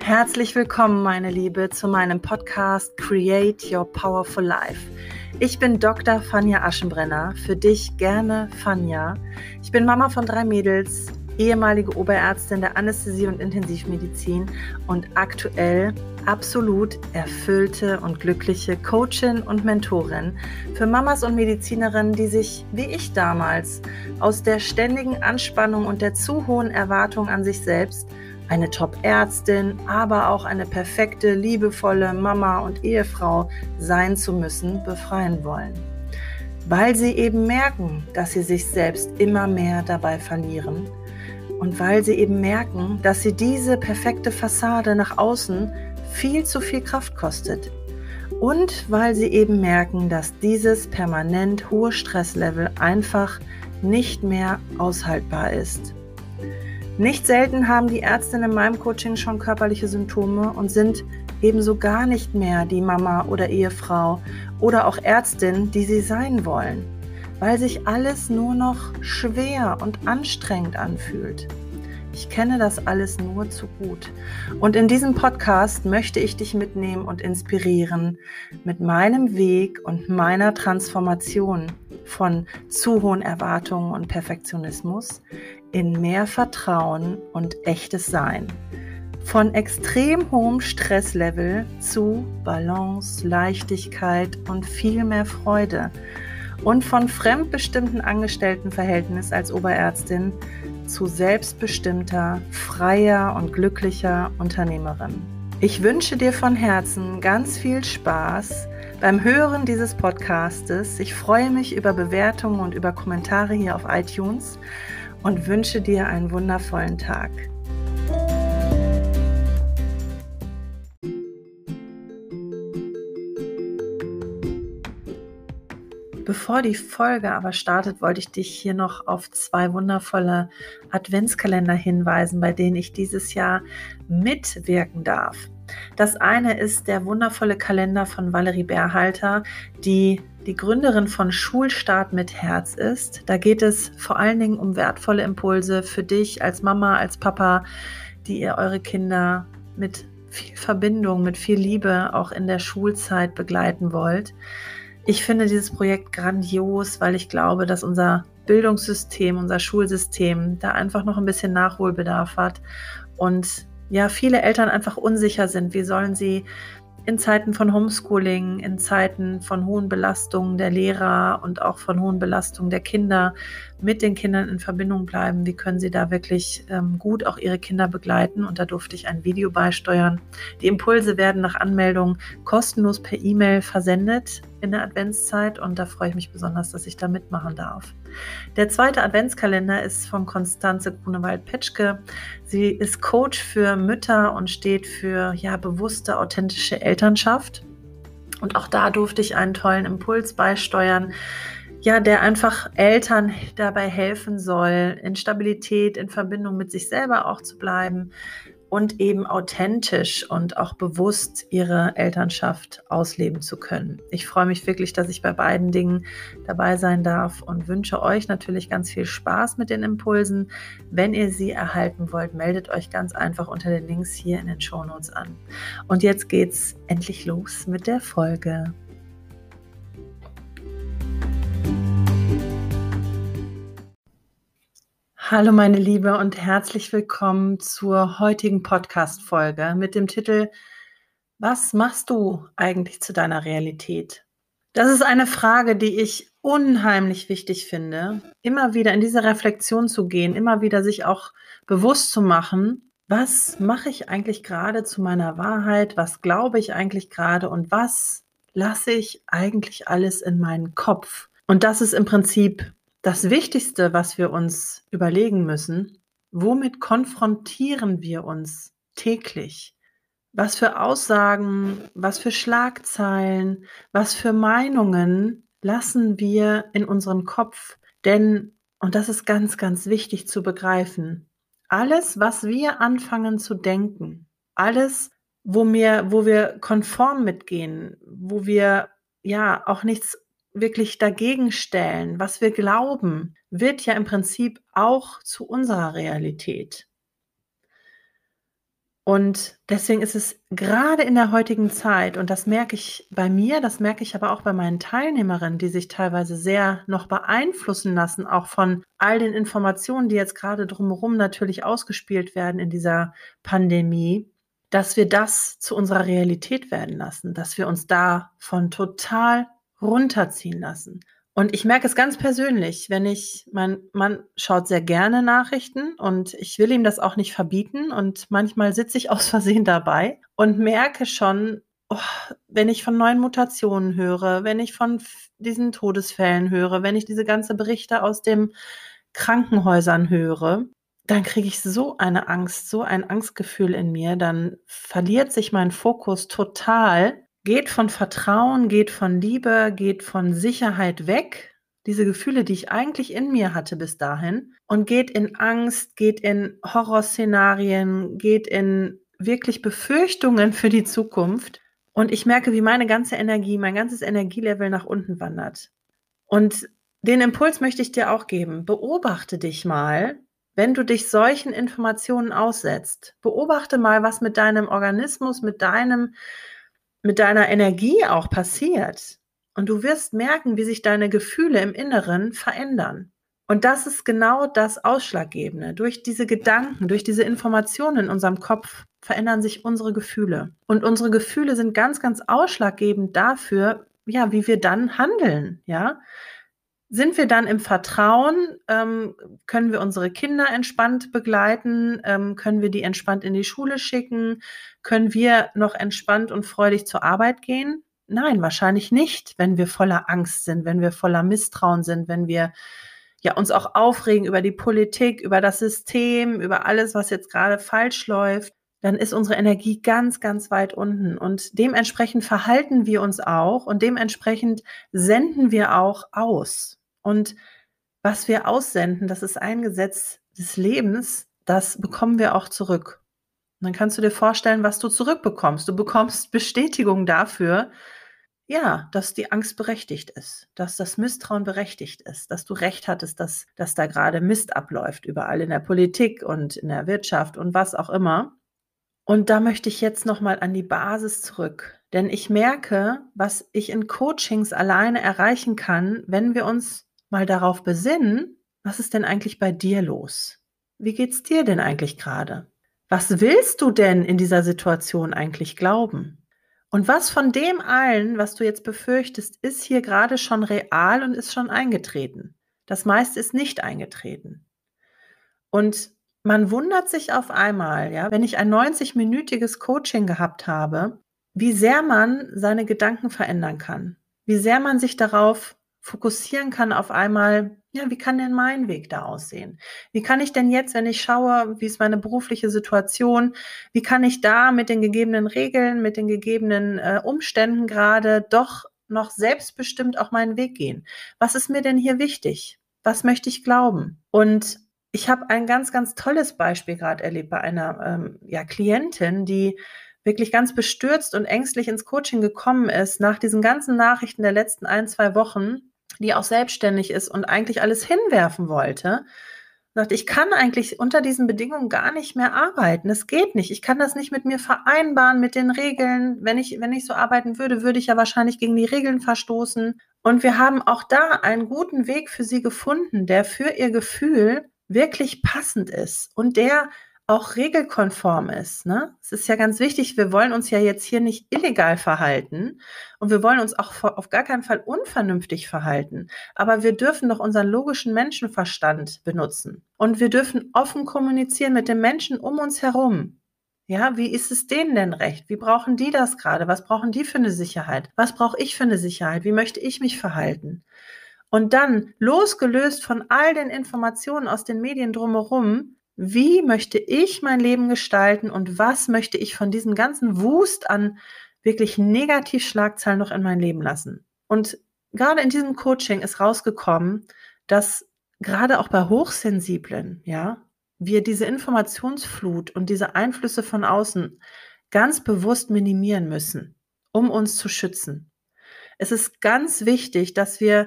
Herzlich willkommen, meine Liebe, zu meinem Podcast Create Your Powerful Life. Ich bin Dr. Fania Aschenbrenner, für dich gerne Fania. Ich bin Mama von 3 Mädels, ehemalige Oberärztin der Anästhesie und Intensivmedizin und aktuell absolut erfüllte und glückliche Coachin und Mentorin für Mamas und Medizinerinnen, die sich, wie ich damals, aus der ständigen Anspannung und der zu hohen Erwartung an sich selbst eine Top-Ärztin, aber auch eine perfekte, liebevolle Mama und Ehefrau sein zu müssen, befreien wollen. Weil sie eben merken, dass sie sich selbst immer mehr dabei verlieren und weil sie eben merken, dass sie diese perfekte Fassade nach außen viel zu viel Kraft kostet. Und weil sie eben merken, dass dieses permanent hohe Stresslevel einfach nicht mehr aushaltbar ist. Nicht selten haben die Ärztinnen in meinem Coaching schon körperliche Symptome und sind ebenso gar nicht mehr die Mama oder Ehefrau oder auch Ärztin, die sie sein wollen, weil sich alles nur noch schwer und anstrengend anfühlt. Ich kenne das alles nur zu gut. Und in diesem Podcast möchte ich dich mitnehmen und inspirieren mit meinem Weg und meiner Transformation von zu hohen Erwartungen und Perfektionismus in mehr Vertrauen und echtes Sein. Von extrem hohem Stresslevel zu Balance, Leichtigkeit und viel mehr Freude. Und von fremdbestimmten Angestelltenverhältnis als Oberärztin zu selbstbestimmter, freier und glücklicher Unternehmerin. Ich wünsche dir von Herzen ganz viel Spaß beim Hören dieses Podcastes. Ich freue mich über Bewertungen und über Kommentare hier auf iTunes und wünsche dir einen wundervollen Tag. Bevor die Folge aber startet, wollte ich dich hier noch auf 2 wundervolle Adventskalender hinweisen, bei denen ich dieses Jahr mitwirken darf. Das eine ist der wundervolle Kalender von Valerie Berhalter, die Gründerin von Schulstart mit Herz ist. Da geht es vor allen Dingen um wertvolle Impulse für dich als Mama, als Papa, die ihr eure Kinder mit viel Verbindung, mit viel Liebe auch in der Schulzeit begleiten wollt. Ich finde dieses Projekt grandios, weil ich glaube, dass unser Bildungssystem, unser Schulsystem da einfach noch ein bisschen Nachholbedarf hat und ja, viele Eltern einfach unsicher sind. Wie sollen sie in Zeiten von Homeschooling, in Zeiten von hohen Belastungen der Lehrer und auch von hohen Belastungen der Kinder mit den Kindern in Verbindung bleiben? Wie können sie da wirklich gut auch ihre Kinder begleiten? Und da durfte ich ein Video beisteuern. Die Impulse werden nach Anmeldung kostenlos per E-Mail versendet in der Adventszeit und da freue ich mich besonders, dass ich da mitmachen darf. Der zweite Adventskalender ist von Konstanze Grunewald-Petschke. Sie ist Coach für Mütter und steht für bewusste, authentische Elternschaft. Und auch da durfte ich einen tollen Impuls beisteuern, der einfach Eltern dabei helfen soll, in Stabilität, in Verbindung mit sich selber auch zu bleiben und eben authentisch und auch bewusst ihre Elternschaft ausleben zu können. Ich freue mich wirklich, dass ich bei beiden Dingen dabei sein darf und wünsche euch natürlich ganz viel Spaß mit den Impulsen. Wenn ihr sie erhalten wollt, meldet euch ganz einfach unter den Links hier in den Shownotes an. Und jetzt geht's endlich los mit der Folge. Hallo meine Liebe und herzlich willkommen zur heutigen Podcast-Folge mit dem Titel Was machst du eigentlich zu deiner Realität? Das ist eine Frage, die ich unheimlich wichtig finde, immer wieder in diese Reflexion zu gehen, immer wieder sich auch bewusst zu machen, was mache ich eigentlich gerade zu meiner Wahrheit, was glaube ich eigentlich gerade und was lasse ich eigentlich alles in meinen Kopf? Und das ist im Prinzip das Wichtigste, was wir uns überlegen müssen. Womit konfrontieren wir uns täglich? Was für Aussagen, was für Schlagzeilen, was für Meinungen lassen wir in unseren Kopf? Denn, und das ist ganz, ganz wichtig zu begreifen, alles, was wir anfangen zu denken, alles, wo wir konform mitgehen, wo wir auch nichts wirklich dagegen stellen, was wir glauben, wird ja im Prinzip auch zu unserer Realität. Und deswegen ist es gerade in der heutigen Zeit, und das merke ich bei mir, das merke ich aber auch bei meinen Teilnehmerinnen, die sich teilweise sehr noch beeinflussen lassen, auch von all den Informationen, die jetzt gerade drumherum natürlich ausgespielt werden in dieser Pandemie, dass wir das zu unserer Realität werden lassen, dass wir uns davon total runterziehen lassen. Und ich merke es ganz persönlich, mein Mann schaut sehr gerne Nachrichten und ich will ihm das auch nicht verbieten. Und manchmal sitze ich aus Versehen dabei und merke schon, oh, wenn ich von neuen Mutationen höre, wenn ich von diesen Todesfällen höre, wenn ich diese ganzen Berichte aus den Krankenhäusern höre, dann kriege ich so eine Angst, so ein Angstgefühl in mir, dann verliert sich mein Fokus total, geht von Vertrauen, geht von Liebe, geht von Sicherheit weg, diese Gefühle, die ich eigentlich in mir hatte bis dahin, und geht in Angst, geht in Horrorszenarien, geht in wirklich Befürchtungen für die Zukunft. Und ich merke, wie meine ganze Energie, mein ganzes Energielevel nach unten wandert. Und den Impuls möchte ich dir auch geben. Beobachte dich mal, wenn du dich solchen Informationen aussetzt. Beobachte mal, was mit deinem Organismus, mit deiner Energie auch passiert. Und du wirst merken, wie sich deine Gefühle im Inneren verändern. Und das ist genau das Ausschlaggebende. Durch diese Gedanken, durch diese Informationen in unserem Kopf verändern sich unsere Gefühle. Und unsere Gefühle sind ganz, ganz ausschlaggebend dafür, ja, wie wir dann handeln, ja. Sind wir dann im Vertrauen? Können wir unsere Kinder entspannt begleiten? Können wir die entspannt in die Schule schicken? Können wir noch entspannt und freudig zur Arbeit gehen? Nein, wahrscheinlich nicht, wenn wir voller Angst sind, wenn wir voller Misstrauen sind, wenn wir ja uns auch aufregen über die Politik, über das System, über alles, was jetzt gerade falsch läuft. Dann ist unsere Energie ganz, ganz weit unten. Und dementsprechend verhalten wir uns auch und dementsprechend senden wir auch aus. Und was wir aussenden, das ist ein Gesetz des Lebens, das bekommen wir auch zurück. Und dann kannst du dir vorstellen, was du zurückbekommst. Du bekommst Bestätigung dafür, ja, dass die Angst berechtigt ist, dass das Misstrauen berechtigt ist, dass du recht hattest, dass da gerade Mist abläuft, überall in der Politik und in der Wirtschaft und was auch immer. Und da möchte ich jetzt noch mal an die Basis zurück, denn ich merke, was ich in Coachings alleine erreichen kann, wenn wir uns mal darauf besinnen, was ist denn eigentlich bei dir los? Wie geht's dir denn eigentlich gerade? Was willst du denn in dieser Situation eigentlich glauben? Und was von dem allen, was du jetzt befürchtest, ist hier gerade schon real und ist schon eingetreten? Das meiste ist nicht eingetreten. Und man wundert sich auf einmal, ja, wenn ich ein 90-minütiges Coaching gehabt habe, wie sehr man seine Gedanken verändern kann, wie sehr man sich darauf fokussieren kann auf einmal, ja, wie kann denn mein Weg da aussehen? Wie kann ich denn jetzt, wenn ich schaue, wie ist meine berufliche Situation, wie kann ich da mit den gegebenen Regeln, mit den gegebenen Umständen gerade doch noch selbstbestimmt auch meinen Weg gehen? Was ist mir denn hier wichtig? Was möchte ich glauben? Und ich habe ein ganz, ganz tolles Beispiel gerade erlebt bei einer Klientin, die wirklich ganz bestürzt und ängstlich ins Coaching gekommen ist, nach diesen ganzen Nachrichten der letzten 1, 2 Wochen, die auch selbstständig ist und eigentlich alles hinwerfen wollte. Sagt, ich kann eigentlich unter diesen Bedingungen gar nicht mehr arbeiten. Es geht nicht. Ich kann das nicht mit mir vereinbaren, mit den Regeln. Wenn ich so arbeiten würde, würde ich ja wahrscheinlich gegen die Regeln verstoßen. Und wir haben auch da einen guten Weg für sie gefunden, der für ihr Gefühl wirklich passend ist und der auch regelkonform ist, ne? Es ist ja ganz wichtig, wir wollen uns ja jetzt hier nicht illegal verhalten und wir wollen uns auch auf gar keinen Fall unvernünftig verhalten. Aber wir dürfen doch unseren logischen Menschenverstand benutzen. Und wir dürfen offen kommunizieren mit den Menschen um uns herum. Ja, wie ist es denen denn recht? Wie brauchen die das gerade? Was brauchen die für eine Sicherheit? Was brauche ich für eine Sicherheit? Wie möchte ich mich verhalten? Und dann, losgelöst von all den Informationen aus den Medien drumherum, wie möchte ich mein Leben gestalten und was möchte ich von diesem ganzen Wust an wirklich Negativschlagzeilen noch in mein Leben lassen? Und gerade in diesem Coaching ist rausgekommen, dass gerade auch bei Hochsensiblen, ja, wir diese Informationsflut und diese Einflüsse von außen ganz bewusst minimieren müssen, um uns zu schützen. Es ist ganz wichtig, dass wir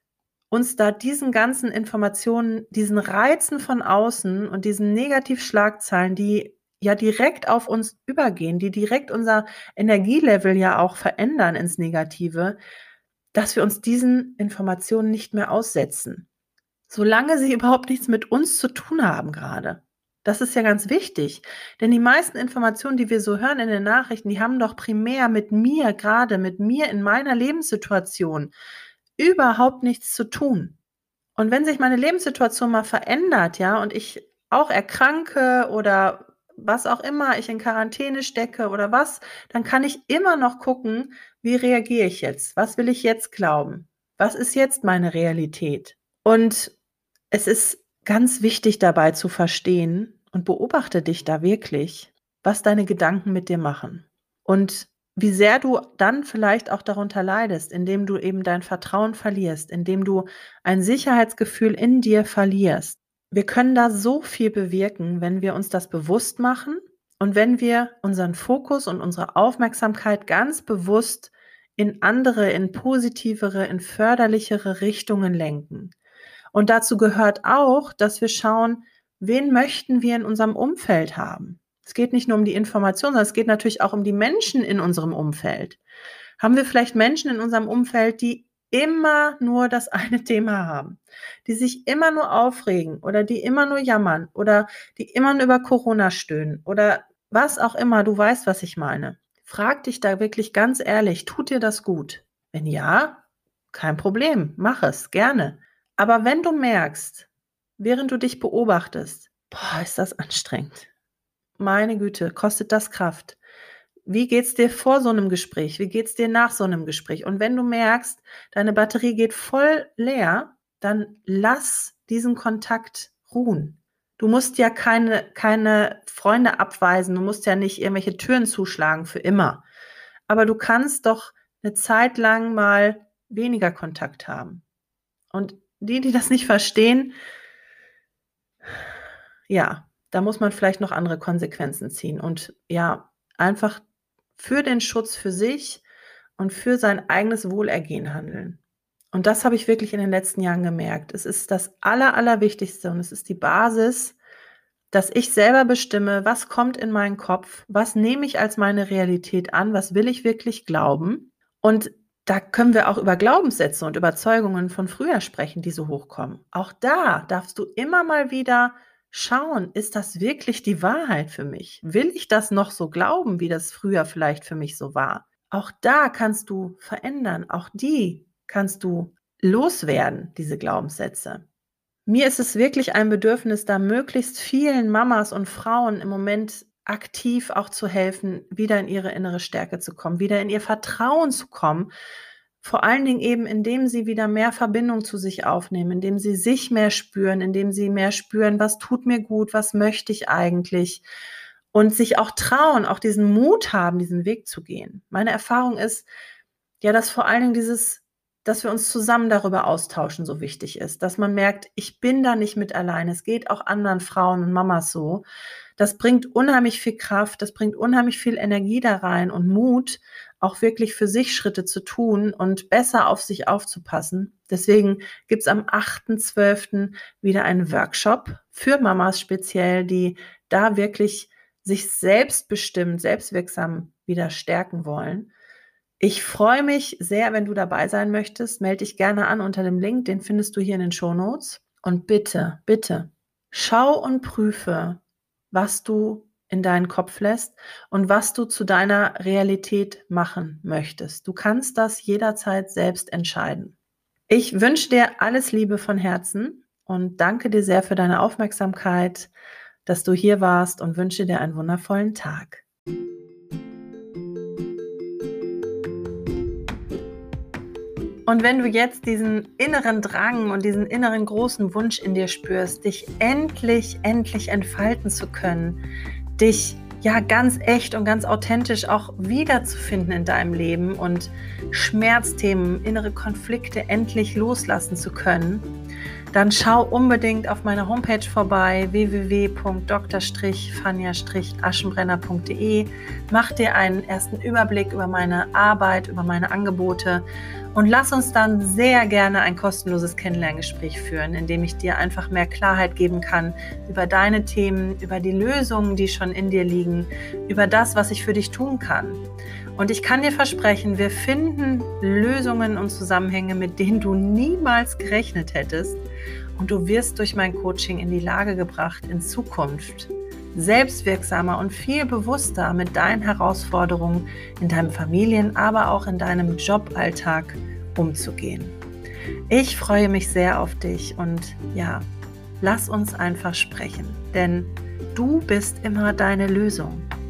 uns da diesen ganzen Informationen, diesen Reizen von außen und diesen Negativschlagzeilen, die ja direkt auf uns übergehen, die direkt unser Energielevel ja auch verändern ins Negative, dass wir uns diesen Informationen nicht mehr aussetzen. Solange sie überhaupt nichts mit uns zu tun haben gerade. Das ist ja ganz wichtig, denn die meisten Informationen, die wir so hören in den Nachrichten, die haben doch primär mit mir in meiner Lebenssituation überhaupt nichts zu tun. Und wenn sich meine Lebenssituation mal verändert, ja, und ich auch erkranke oder was auch immer, ich in Quarantäne stecke oder was, dann kann ich immer noch gucken, wie reagiere ich jetzt? Was will ich jetzt glauben? Was ist jetzt meine Realität? Und es ist ganz wichtig dabei zu verstehen und beobachte dich da wirklich, was deine Gedanken mit dir machen. Und wie sehr du dann vielleicht auch darunter leidest, indem du eben dein Vertrauen verlierst, indem du ein Sicherheitsgefühl in dir verlierst. Wir können da so viel bewirken, wenn wir uns das bewusst machen und wenn wir unseren Fokus und unsere Aufmerksamkeit ganz bewusst in andere, in positivere, in förderlichere Richtungen lenken. Und dazu gehört auch, dass wir schauen, wen möchten wir in unserem Umfeld haben. Es geht nicht nur um die Information, sondern es geht natürlich auch um die Menschen in unserem Umfeld. Haben wir vielleicht Menschen in unserem Umfeld, die immer nur das eine Thema haben, die sich immer nur aufregen oder die immer nur jammern oder die immer nur über Corona stöhnen oder was auch immer, du weißt, was ich meine. Frag dich da wirklich ganz ehrlich, tut dir das gut? Wenn ja, kein Problem, mach es, gerne. Aber wenn du merkst, während du dich beobachtest, boah, ist das anstrengend. Meine Güte, kostet das Kraft. Wie geht's dir vor so einem Gespräch? Wie geht's dir nach so einem Gespräch? Und wenn du merkst, deine Batterie geht voll leer, dann lass diesen Kontakt ruhen. Du musst ja keine Freunde abweisen, du musst ja nicht irgendwelche Türen zuschlagen für immer. Aber du kannst doch eine Zeit lang mal weniger Kontakt haben. Und die das nicht verstehen, ja, da muss man vielleicht noch andere Konsequenzen ziehen und ja, einfach für den Schutz für sich und für sein eigenes Wohlergehen handeln. Und das habe ich wirklich in den letzten Jahren gemerkt. Es ist das Allerwichtigste und es ist die Basis, dass ich selber bestimme, was kommt in meinen Kopf, was nehme ich als meine Realität an, was will ich wirklich glauben. Und da können wir auch über Glaubenssätze und Überzeugungen von früher sprechen, die so hochkommen. Auch da darfst du immer mal wieder schauen, ist das wirklich die Wahrheit für mich? Will ich das noch so glauben, wie das früher vielleicht für mich so war? Auch da kannst du verändern, auch die kannst du loswerden, diese Glaubenssätze. Mir ist es wirklich ein Bedürfnis, da möglichst vielen Mamas und Frauen im Moment aktiv auch zu helfen, wieder in ihre innere Stärke zu kommen, wieder in ihr Vertrauen zu kommen. Vor allen Dingen eben, indem sie wieder mehr Verbindung zu sich aufnehmen, indem sie sich mehr spüren, indem sie mehr spüren, was tut mir gut, was möchte ich eigentlich und sich auch trauen, auch diesen Mut haben, diesen Weg zu gehen. Meine Erfahrung ist ja, dass vor allen Dingen dass wir uns zusammen darüber austauschen, so wichtig ist, dass man merkt, ich bin da nicht mit allein, es geht auch anderen Frauen und Mamas so. Das bringt unheimlich viel Kraft, das bringt unheimlich viel Energie da rein und Mut, auch wirklich für sich Schritte zu tun und besser auf sich aufzupassen. Deswegen gibt's am 8.12. wieder einen Workshop für Mamas speziell, die da wirklich sich selbstbestimmt, selbstwirksam wieder stärken wollen. Ich freue mich sehr, wenn du dabei sein möchtest. Melde dich gerne an unter dem Link, den findest du hier in den Shownotes. Und bitte, bitte, schau und prüfe, was du in deinen Kopf lässt und was du zu deiner Realität machen möchtest. Du kannst das jederzeit selbst entscheiden. Ich wünsche dir alles Liebe von Herzen und danke dir sehr für deine Aufmerksamkeit, dass du hier warst und wünsche dir einen wundervollen Tag. Und wenn du jetzt diesen inneren Drang und diesen inneren großen Wunsch in dir spürst, dich endlich entfalten zu können, dich ja ganz echt und ganz authentisch auch wiederzufinden in deinem Leben und Schmerzthemen, innere Konflikte endlich loslassen zu können, dann schau unbedingt auf meiner Homepage vorbei, www.dr.fania-aschenbrenner.de. Mach dir einen ersten Überblick über meine Arbeit, über meine Angebote und lass uns dann sehr gerne ein kostenloses Kennenlerngespräch führen, in dem ich dir einfach mehr Klarheit geben kann über deine Themen, über die Lösungen, die schon in dir liegen, über das, was ich für dich tun kann. Und ich kann dir versprechen, wir finden Lösungen und Zusammenhänge, mit denen du niemals gerechnet hättest. Und du wirst durch mein Coaching in die Lage gebracht, in Zukunft selbstwirksamer und viel bewusster mit deinen Herausforderungen in deinem Familien-, aber auch in deinem Joballtag umzugehen. Ich freue mich sehr auf dich und ja, lass uns einfach sprechen, denn du bist immer deine Lösung.